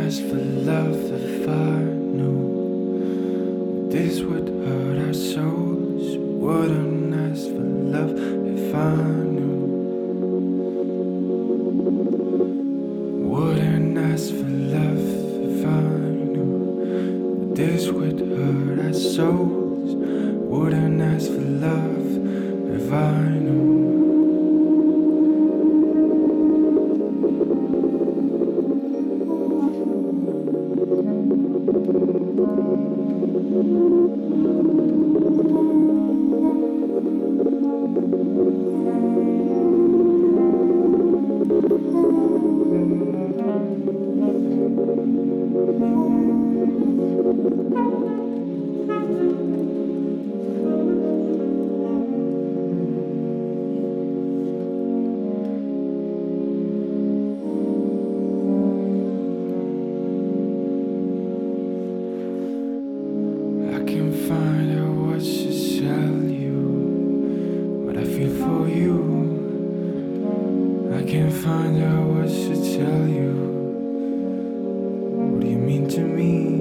ask for love if I knew this would hurt our souls. Wouldn't ask for love if I knew. Wouldn't ask for love if I knew this would hurt our souls. Wouldn't ask for love if I knew. I can't find out what to tell you, what I feel for you. I can't find out what to tell you. What do you mean to me?